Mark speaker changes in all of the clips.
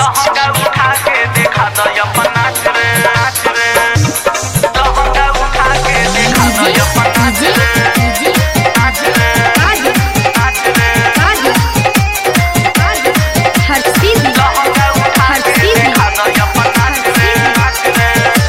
Speaker 1: लहंगा उठा के देखा दो अपन नाच रे नाच रे। लहंगा उठा के देखा दो अपन नाच रे नाच रे नाच रे।
Speaker 2: हर चीज
Speaker 1: लहंगा उठा के देखा दो अपन नाच रे नाच रे।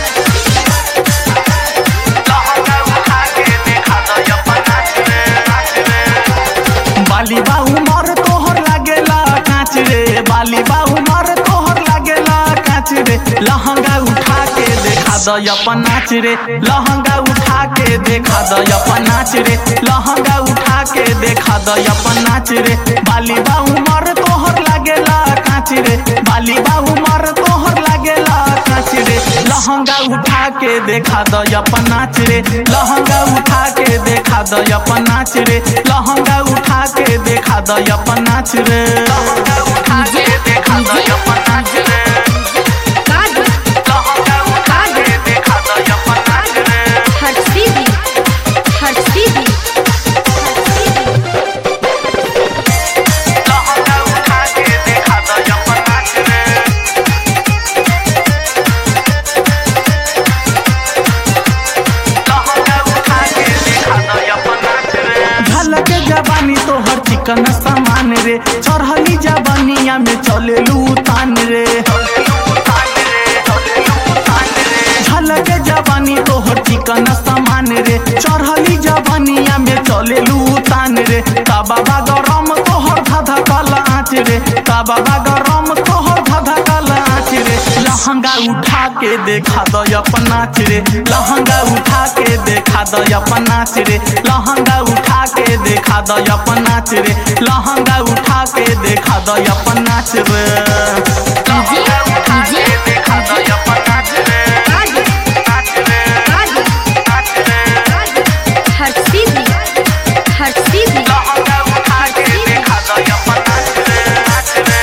Speaker 1: लहंगा उठा के देखा दो अपन नाच रे नाच रे। बाली बाहु मर तोहर लागेला कांच रे बाली बाहु मर तोहर लागेला कांच रे। लहंगा उठा के देखा दो अपन नाच रे लहंगा उठा के देखा दो अपन नाच रे लहंगा उठा के देखा दो अपन नाच रे। बाली बाहु मर तोहर लागेला कांच रे बाली बाहु मर तोहर लागेला कांच रे। लहंगा उठा के देखा दो अपन नाच रे लहंगा उठा के देखा दो अपन नाच रे लहंगा उठा के देखा दो अपन नाच रे लहंगा उठा के देखा दो अपन नाच रे लहंगा उठा के देखा दो अपन नाच रे।
Speaker 2: हर चीज
Speaker 1: लहंगा उठा के देखा दो अपन नाच रे। लहंगा उठा के देखा दो अपन नाच रे। झलक जवानी तोहर चिकन सामान रे चढ़ली जवानिया में चलेलू तान रे झलक जवानी तोहर चिकन सामान रे चढ़ली जवानिया में चलेलू तान रे। का बाबा गरम तोहर धधकल आँच रे का बाबा गरम तोहर धधकल आँच रे। लहंगा उठा के देखा दो अपन नाच रे लहंगा उठा के देखा दो अपन नाच रे लहंगा उठा के देखा दो अपन नाच रे लहंगा उठा के देखा दो अपन नाच रे लहंगा उठा के देखा दो अपन नाच रे नाच रे नाच रे।
Speaker 2: हर चीज
Speaker 1: लहंगा उठा के देखा दो अपन नाच रे नाच रे।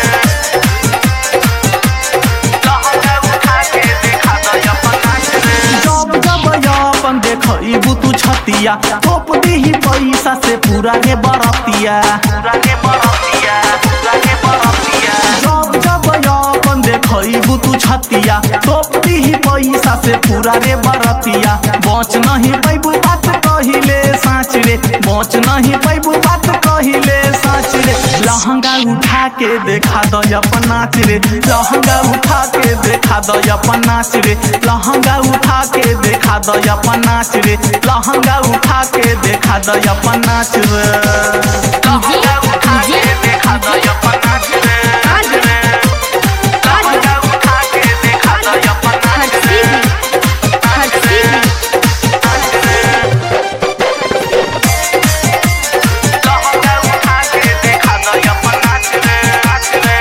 Speaker 1: लहंगा उठा के देखा दो अपन नाच रे। जब जब अपन देखइबू तू छतिया थोप दीही पैसा से पूरा रे बरतिया पूरा रे बरतिया पूरा रे बरतिया। जब जब अपन देखइबू तू छतिया थोप दीही पैसा से पूरा रे बरतिया। बच नहीं पैबू बात कहिले साँच रे बच नहीं पैबू बात कहिले साँच रे। लहंगा उठा के देखा दो अपन नाच रे लहंगा उठा के देखा दो अपन नाच रे लहंगा उठा के देखा दो अपन नाच रे लहंगा उठा के देखा दो अपन नाच रे लहंगा उठा के देखा दो अपन नाच रे नाच रे। लहंगा उठा के देखा दो अपन नाच रे नाच रे नाच रे। लहंगा उठा के देखा दो अपन नाच रे नाच रे।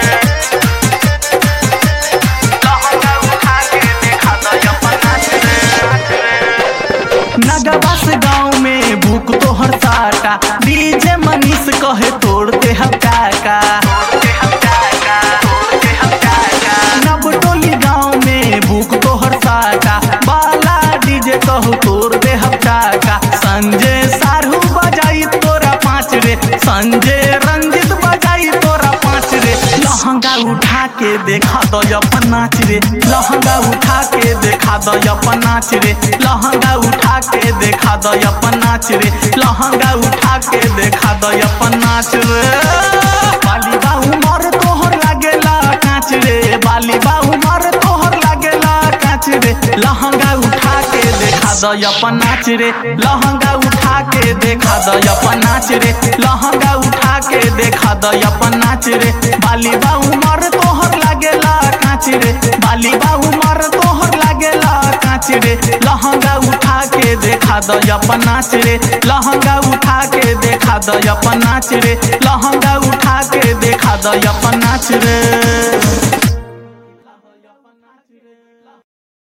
Speaker 1: लहंगा उठा के देखा दो अपन नाच रे नाच रे। नगवास गाँव में भूख तोहर साका डीजे मनीष कहे तोड़ दे हम काका नवटोली गाँव में भूख तोहर साका बाला डीजे कहू तोड़ दे हम काका। संजय सारू बजाई तोरा पाँच रे संजय रंजित बजाई तोरा पाँच रे। लहंगा उठा के देखा दो अपन नाच रे लहंगा उठा के देखा दो अपन नाच रे लहंगा उठा के देखा दो अपन नाच रे लहंगा उठा के देखा दो अपन नाच रे। बाली बाहु मर तोहर लागेला कांच रे बाली बाहु मर तोहर लागेला कांच रे। लहंगा उठा के देखा दो अपन नाच रे लहंगा उठा के देखा दो अपन नाच रे लहंगा उठा के देखा दो अपन नाच रे। बाली बाहु मर तोहर लागेला कांच रे बाली बाहु मर तोहर लागेला कांच रे। लहंगा उठा के देखा दो अपन नाच रे लहंगा उठा के देखा दो अपन नाच रे लहंगा उठा के देखा दो अपन नाच रे।